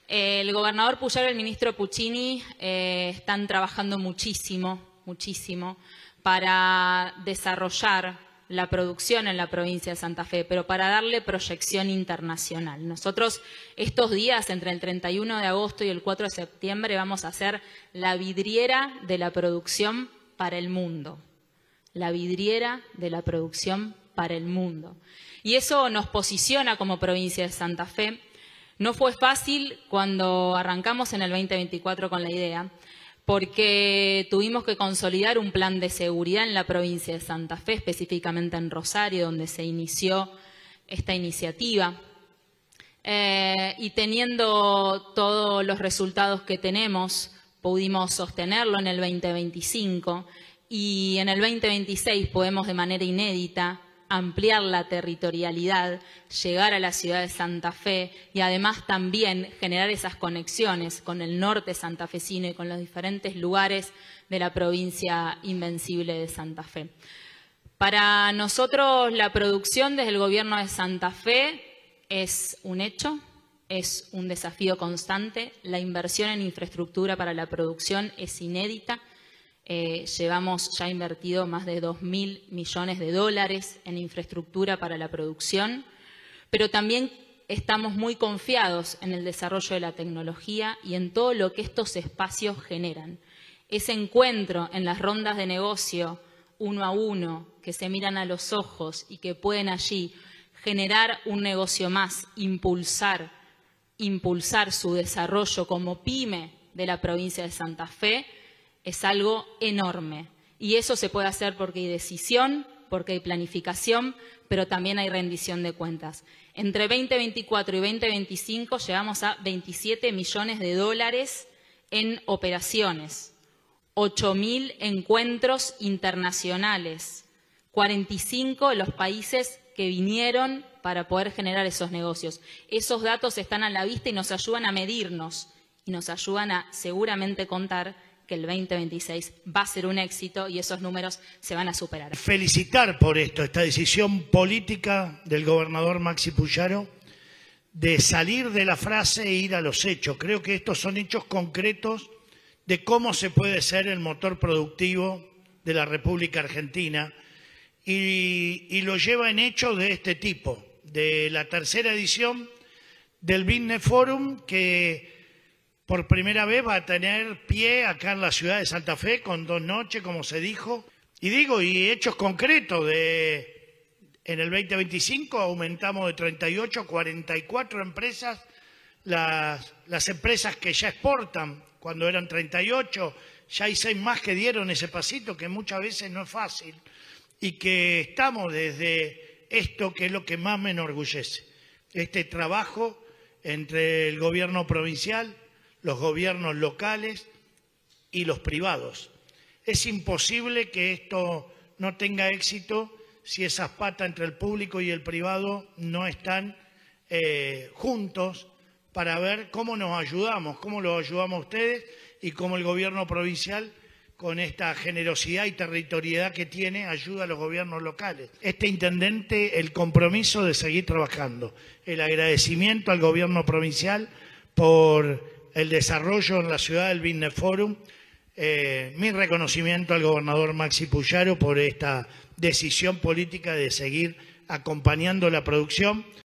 El gobernador Puyaro y el ministro Puccini están trabajando muchísimo para desarrollar la producción en la provincia de Santa Fe, pero para darle proyección internacional. Nosotros estos días, entre el 31 de agosto y el 4 de septiembre, vamos a hacer la vidriera de la producción para el mundo. La vidriera de la producción para el mundo. Y eso nos posiciona como provincia de Santa Fe. No fue fácil cuando arrancamos en el 2024 con la idea, porque tuvimos que consolidar un plan de seguridad en la provincia de Santa Fe, específicamente en Rosario, donde se inició esta iniciativa. Y teniendo todos los resultados que tenemos, pudimos sostenerlo en el 2025 y en el 2026 podemos de manera inédita ampliar la territorialidad, llegar a la ciudad de Santa Fe y además también generar esas conexiones con el norte santafesino y con los diferentes lugares de la provincia invencible de Santa Fe. Para nosotros la producción desde el gobierno de Santa Fe es un hecho, es un desafío constante. La inversión en infraestructura para la producción es inédita. Llevamos ya invertido más de 2.000 millones de dólares en infraestructura para la producción, pero también estamos muy confiados en el desarrollo de la tecnología y en todo lo que estos espacios generan. Ese encuentro en las rondas de negocio uno a uno, que se miran a los ojos y que pueden allí generar un negocio más, impulsar su desarrollo como pyme de la provincia de Santa Fe, es algo enorme. Y eso se puede hacer porque hay decisión, porque hay planificación, pero también hay rendición de cuentas. Entre 2024 y 2025 llegamos a 27 millones de dólares en operaciones, 8.000 encuentros internacionales, 45 los países que vinieron para poder generar esos negocios. Esos datos están a la vista y nos ayudan a medirnos y nos ayudan a seguramente contar que el 2026 va a ser un éxito y esos números se van a superar. Felicitar por esto, esta decisión política del gobernador Maxi Puyaro de salir de la frase e ir a los hechos. Creo que estos son hechos concretos de cómo se puede ser el motor productivo de la República Argentina y lo lleva en hechos de este tipo, de la tercera edición del Business Forum que por primera vez va a tener pie acá en la ciudad de Santa Fe con 2 noches, como se dijo. Y hechos concretos. En el 2025 aumentamos de 38 a 44 empresas las empresas que ya exportan. Cuando eran 38, ya hay 6 más que dieron ese pasito, que muchas veces no es fácil. Y que estamos desde esto, que es lo que más me enorgullece. Este trabajo entre el gobierno provincial, los gobiernos locales y los privados. Es imposible que esto no tenga éxito si esas patas entre el público y el privado no están juntos para ver cómo nos ayudamos, cómo los ayudamos a ustedes y cómo el gobierno provincial, con esta generosidad y territorialidad que tiene, ayuda a los gobiernos locales. Este intendente, el compromiso de seguir trabajando, el agradecimiento al gobierno provincial por el desarrollo en la ciudad del Business Forum, mi reconocimiento al gobernador Maxi Puyaro por esta decisión política de seguir acompañando la producción.